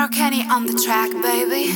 Kenny on the track, baby.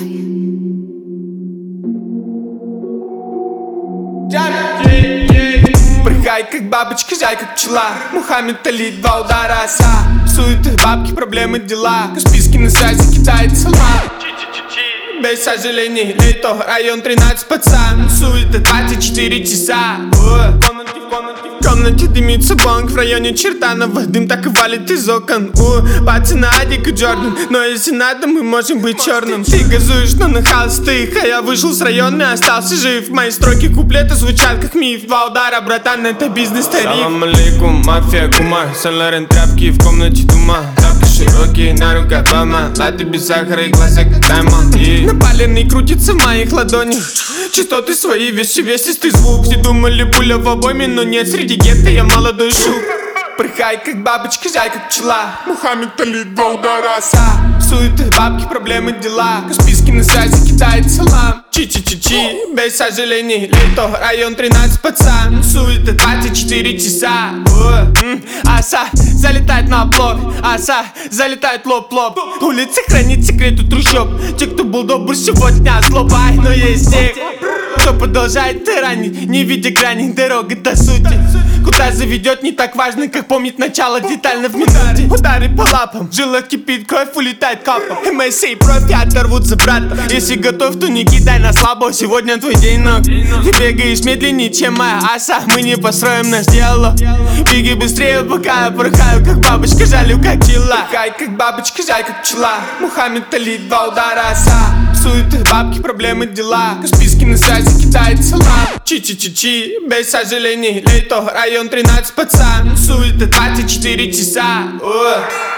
Прыгай, как бабочка, жай, как пчела. Мухаммед Али, 2 удара оса. Суеты, бабки, проблемы, дела. Списки на сайте кидает салма. Без сожалений, лето, район 13, пацан. Суета 24 часа. В комнате дымится бонг, в районе Чертанова дым так и валит из окон. Пацаны Адик и Джордан, но если надо, мы можем быть черным. Ты газуешь, но на холстых, а я вышел с района и остался жив. Мои строки куплеты звучат как миф. 2 удара, братан, это бизнес-тариф. Салам алейкум, мафия, гума. Сен-Лорен тряпки, в комнате тума. Тапки широкие, на руках дома. Латы без сахара и глаза как даймонд. Напаленный крутится в моих ладонях. Частоты свои, весь увесистый звук. Все думали, пуля в обойме, но нет, среди гетто я молодой шут. Прыгай, как бабочка, жай, как пчела. Мухаммед Али, 2 удара оса. Суеты, бабки, проблемы, дела. Списки на сайте кидает салам. Чи-чи-чи-чи, без сожалений, лето, район 13, пацан. Суета 24 часа. Оса залетает на блок, оса залетает лоб-лоб. Улица хранит секреты трущоб. Те, кто был добр, сегодня злоба. Но есть те, кто продолжает тиранить, не видя грани, дорога до сути. Куда заведет, не так важно, как помнить начало детально в минуте. Удары по лапам, в жилах кипит кровь, улетает капа. МС и профи оторвут за брата. Если готов, то не кидай на слабо. Сегодня твой день ног. Ты бегаешь медленнее, чем моя оса. Мы не построим наш диалог. Беги быстрее, пока я порхаю, как бабочка, жалю, как дела. Прыгай, как бабочка, жай, как пчела. Мухаммед Али, 2 удара оса. Суеты, бабки, проблемы, дела. Списки на сайте кидает салам. Чи-чи-чи-чи, без сожалений, лето, район 13, пацан. Суета 24 часа.